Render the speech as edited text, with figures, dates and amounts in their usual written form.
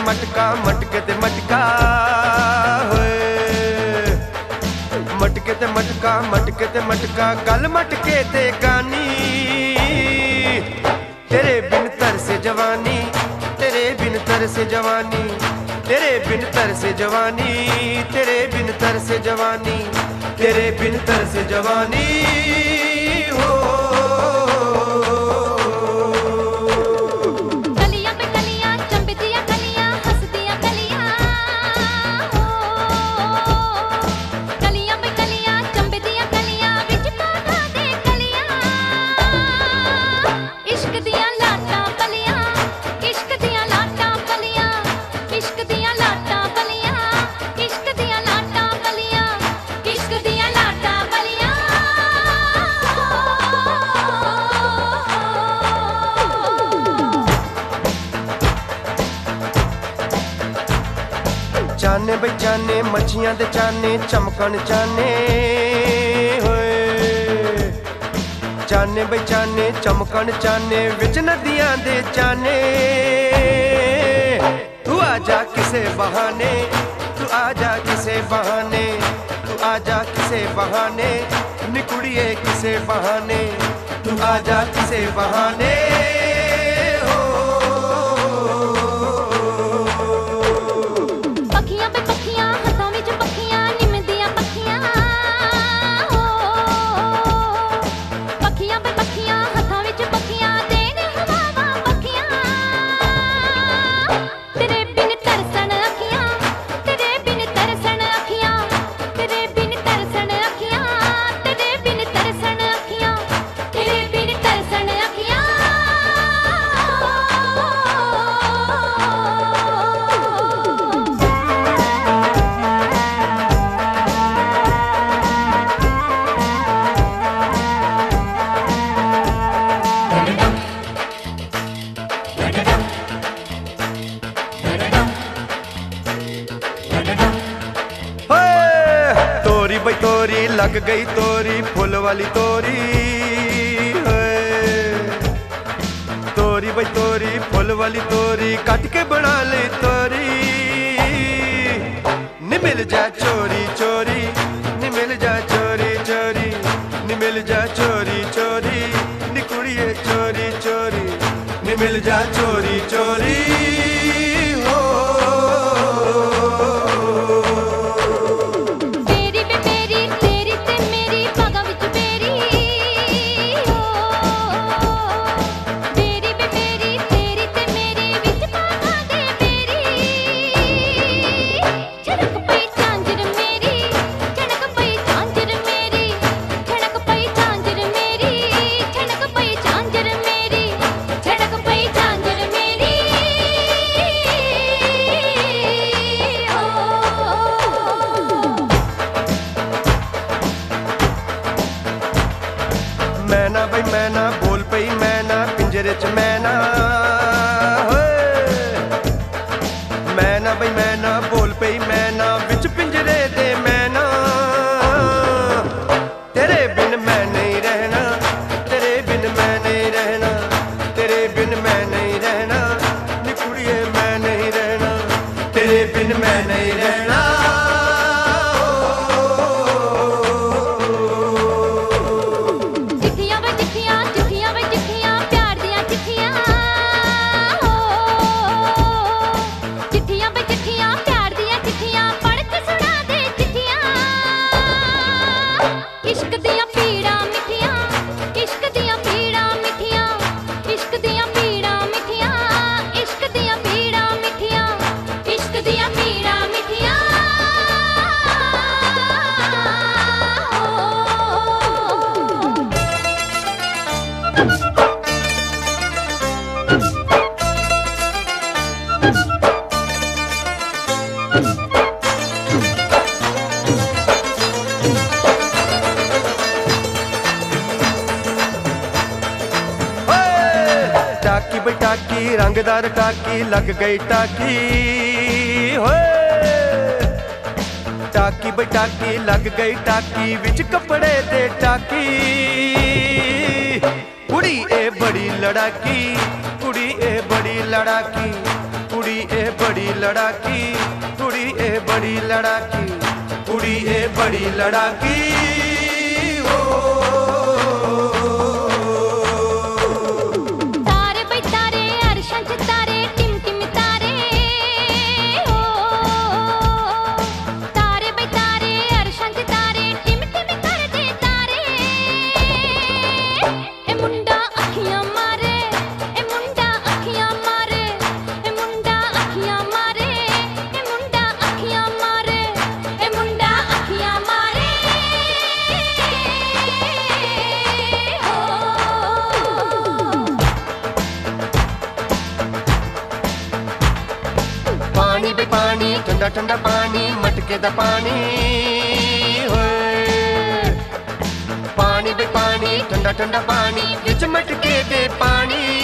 मटका मटके ते मटका होए मटके ते मटका मटके ते मटका गल मटके ते गानी तेरे बिन तरसे जवानी तेरे बिन तरसे जवानी तेरे बिन तरसे जवानी तेरे बिन तरसे जवानी तेरे बिन तरसे जवानी हो चाने बई चाने मच्छियां दे चाने चमकन चाने होए चाने बई चाने चमकन चाने विच नदियां दे चाने तू आजा किसे बहाने तू आजा किसे बहाने तू आजा किसे बहाने निकुड़िए किसे बहाने तू आजा किसे बहाने तोरी बई तोरी लग गई तोरी फुल वाली तोरी तोरी बई तोरी फुल वाली तोरी कट के बना ले तोरी नी मिल जा चोरी चोरी नी मिल जा चोरी चोरी नी मिल जा चोरी चोरी नी कुड़िए चोरी चोरी नी मिल जा चोरी चोरी हो मैना बई मैना बोल पई मैना पिंजरे च मैना मैना बई मैना बोल पई मैना बिच पिंजरे दे मैना तेरे बिन मैं नहीं रहना तेरे बिन मैं नहीं रहना तेरे बिन मैं नहीं रहना नी कुड़िए मैं नहीं रहना तेरे बिन मैं नहीं रहना टाकी बई टाकी रंगदार टाकी लग गई टाकी होए टाकी बई टाकी लग गई टाकी विच कपड़े दे टाकी कुड़ी ए बड़ी लड़ाकी कुड़ी ए बड़ी लड़ाकी कुड़ी ए बड़ी लड़ाकी, कुड़ी ए बड़ी लड़ाकी, कुड़ी ए बड़ी लड़ाकी। तारे भाई तारे अरशां च तारे टिम टिम तारे हो, तारे भाई तारे अरशां च तारे टिम टिम करदे तारे। ए मुंडा अखियां मारे, ए मुंडा अखियां मारे, ए मुंडा अखियां मारे, ए मुंडा अखियां मारे, ए मुंडा अखियां मारे हो। पानी बे पानी ठंडा ठंडा पानी मटके दा पानी होए। पानी बे पानी ठंडा ठंडा पानी विच मटके दे पानी।